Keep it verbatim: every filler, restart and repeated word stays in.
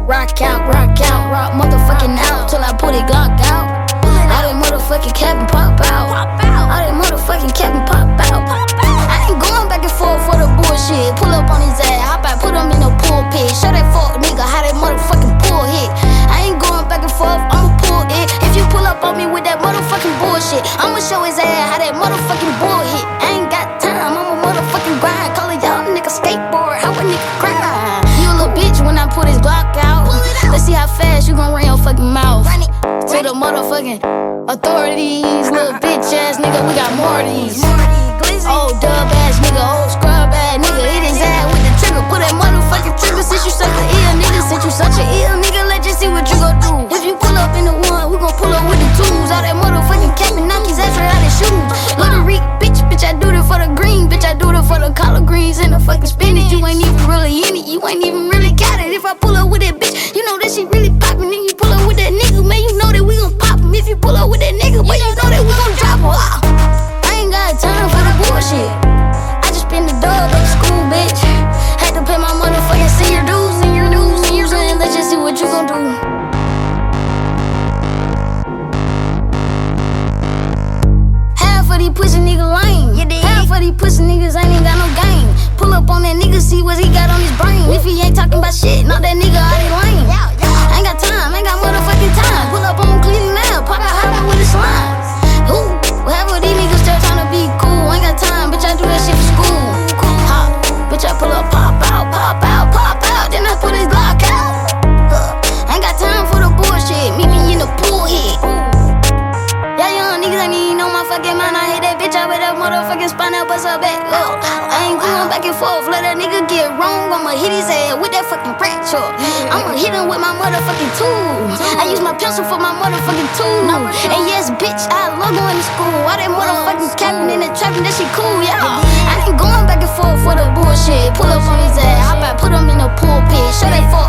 Rock out, rock out, rock motherfucking out till I put it Glock out. All that motherfucking cap and pop out. All that motherfucking cap and pop out. I ain't going back and forth for the bullshit. Pull up on his ass, hop out, put him in the pulpit. Show that fuck nigga how that motherfucking pull hit. I ain't going back and forth, I'ma pull it. If you pull up on me with that motherfucking bullshit, I'ma show his ass how that motherfucking bull hit. I ain't got time, I'ma motherfucking grind. Call it y'all nigga skateboard, how a nigga grind. You a little bitch when I put his Glock out. Let's see how fast you gon' run your fucking mouth. To the motherfucking authorities, little bitch ass nigga, we got more of these. Old dub ass nigga, old scrub ass nigga, hit his ass with the trigger. Put that motherfucking trigger since you such a ill nigga. Since you such a ill nigga, let's just see what you gon' do. If you pull up in the one, we gon' pull up with the twos. All that motherfucking cap and knock his ass right out his shoes. Little Reek, bitch, bitch, I do it for the green. Bitch, I do it for the collard greens and the fucking spinach. You ain't even really in it, you ain't even really got it. If I pull up with that bitch, you know that shit really poppin'. Then you pull up with that nigga, man, you know that we gon' pop him. If you pull up with that nigga, man, you know that we gon' drop him. I ain't got time for the bullshit. I just spend the dub at school, bitch. Had to pay my motherfucking senior dues, senior dues, senior dues, and let's just see what you gon' do. Half of these pussy niggas lame. Half of these pussy niggas ain't even got no game. Pull up on that nigga, see what he got on his brain. If he ain't talking about shit, not that nigga out of lane. Ain't got time, ain't got motherfucking time. Pull up on Cleveland now, pop out highway with a slime. Ooh, whatever these niggas still tryna be cool. Ain't got time, bitch, I do that shit for school. Hop, bitch, I pull up, pop out, pop out, pop out. Then I put his Glock out. Uh, ain't got time for the bullshit. Meet me in the pool hit. Yeah, young niggas ain't even know my fucking mind. I hit that bitch out with that motherfucking spine out, bust her back. Look, I ain't going back and forth. Let that nigga get wrong. I'ma hit his ass with that fucking crack truck. I'ma hit him with my motherfucking tool. I use my pencil for my motherfucking tool. And yes, bitch, I love going to school. All that motherfucking capping in the trapping, that shit cool, y'all. I ain't going back and forth for the bullshit. Pull up on his ass, hop out, put him in the pulpit. Show that fuck